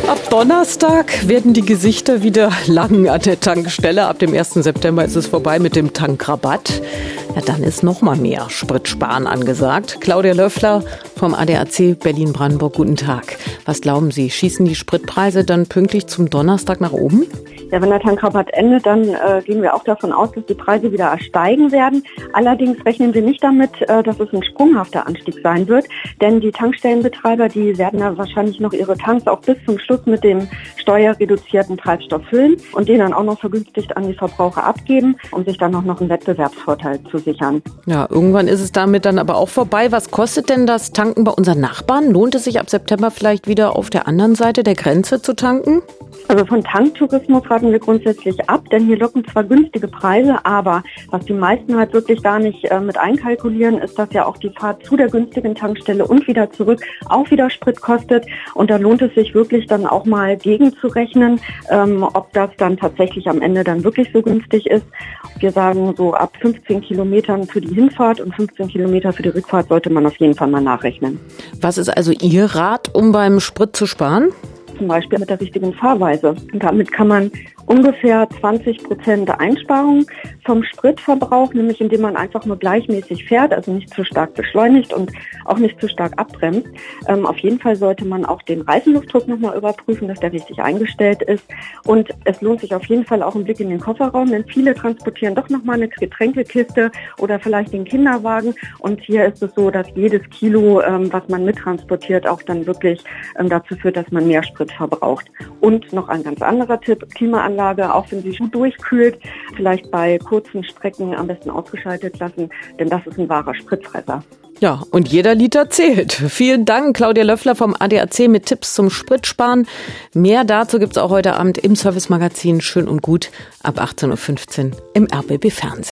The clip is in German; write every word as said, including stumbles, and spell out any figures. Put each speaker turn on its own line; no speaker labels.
Ab Donnerstag werden die Gesichter wieder lang an der Tankstelle. Ab dem ersten September ist es vorbei mit dem Tankrabatt. Ja, dann ist noch mal mehr Spritsparen angesagt. Claudia Löffler vom A D A C Berlin-Brandenburg, guten Tag. Was glauben Sie, schießen die Spritpreise dann pünktlich zum Donnerstag nach oben?
Ja, wenn der Tankrabatt endet, dann äh, gehen wir auch davon aus, dass die Preise wieder steigen werden. Allerdings rechnen wir nicht damit, äh, dass es ein sprunghafter Anstieg sein wird, denn die Tankstellenbetreiber, die werden ja wahrscheinlich noch ihre Tanks auch bis zum Schluss mit dem steuerreduzierten Treibstoff füllen und den dann auch noch vergünstigt an die Verbraucher abgeben, um sich dann auch noch einen Wettbewerbsvorteil zu sichern.
Ja, irgendwann ist es damit dann aber auch vorbei. Was kostet denn das Tanken bei unseren Nachbarn? Lohnt es sich ab September vielleicht wieder auf der anderen Seite der Grenze zu tanken?
Also von Tanktourismus raten wir grundsätzlich ab, denn hier locken zwar günstige Preise, aber was die meisten halt wirklich gar nicht äh, mit einkalkulieren, ist, dass ja auch die Fahrt zu der günstigen Tankstelle und wieder zurück auch wieder Sprit kostet. Und da lohnt es sich wirklich dann auch mal gegenzurechnen, ähm, ob das dann tatsächlich am Ende dann wirklich so günstig ist. Wir sagen, so ab fünfzehn Kilometern für die Hinfahrt und fünfzehn Kilometer für die Rückfahrt sollte man auf jeden Fall mal nachrechnen.
Was ist also Ihr Rat, um beim Sprit zu sparen?
Zum Beispiel mit der richtigen Fahrweise. Und damit kann man ungefähr zwanzig Prozent Einsparung vom Spritverbrauch, nämlich indem man einfach nur gleichmäßig fährt, also nicht zu stark beschleunigt und auch nicht zu stark abbremst. Ähm, auf jeden Fall sollte man auch den Reifenluftdruck nochmal überprüfen, dass der richtig eingestellt ist. Und es lohnt sich auf jeden Fall auch ein Blick in den Kofferraum, denn viele transportieren doch nochmal eine Getränkekiste oder vielleicht den Kinderwagen. Und hier ist es so, dass jedes Kilo, ähm, was man mittransportiert, auch dann wirklich ähm, dazu führt, dass man mehr Sprit verbraucht. Und noch ein ganz anderer Tipp, Klimaanlage, auch wenn sie gut durchkühlt, vielleicht bei kurzen Strecken am besten ausgeschaltet lassen, denn das ist ein wahrer Spritfresser.
Ja, und jeder Liter zählt. Vielen Dank, Claudia Löffler vom A D A C mit Tipps zum Spritsparen. Mehr dazu gibt's auch heute Abend im Service-Magazin Schön und Gut ab achtzehn Uhr fünfzehn im R B B Fernsehen.